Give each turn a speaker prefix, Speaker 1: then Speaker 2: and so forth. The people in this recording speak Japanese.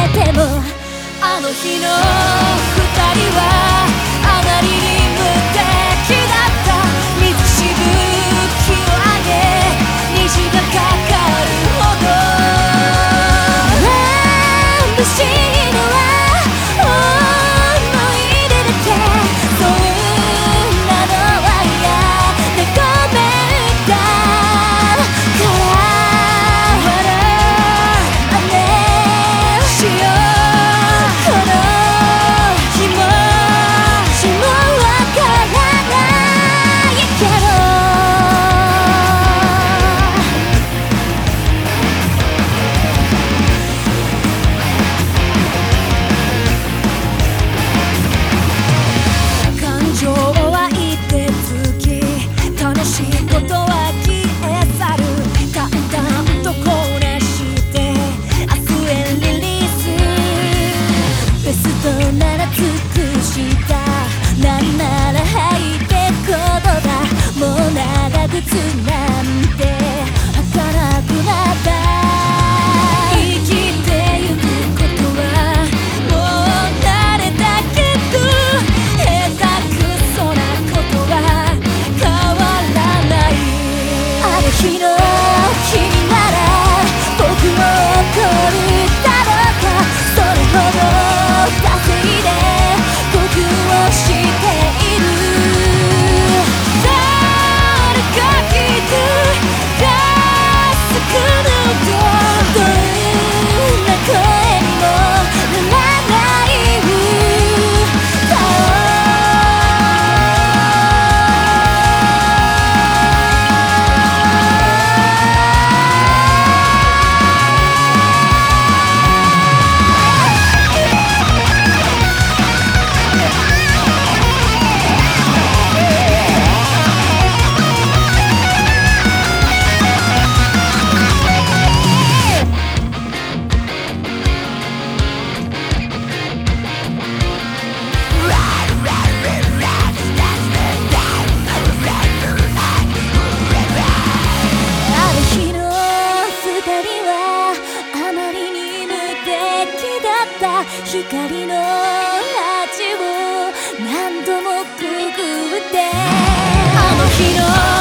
Speaker 1: てもあの日の二人はあまりに無敵だった。水しぶきを上げ虹がかかるほど眩しいのは思い出だけ。そんなのは嫌でごめんだから真似しよう。この気持ちもわからないけど感情は一定つき楽しいことは消え去る。淡々とこなして明日へリリース。ベストなら尽くした。なんなら吐いてことだ。もう長靴なんて履かなくなった。生きてゆくことはもう慣れたけど下手くそなことは変わらない。あの日の君なら僕を怒るだろうか。それほど惰性で僕をしている。誰かきっと助けるとどんな声にもならない歌あの日の二人はあまりに無敵だった。光の味を何度もくぐってあの日の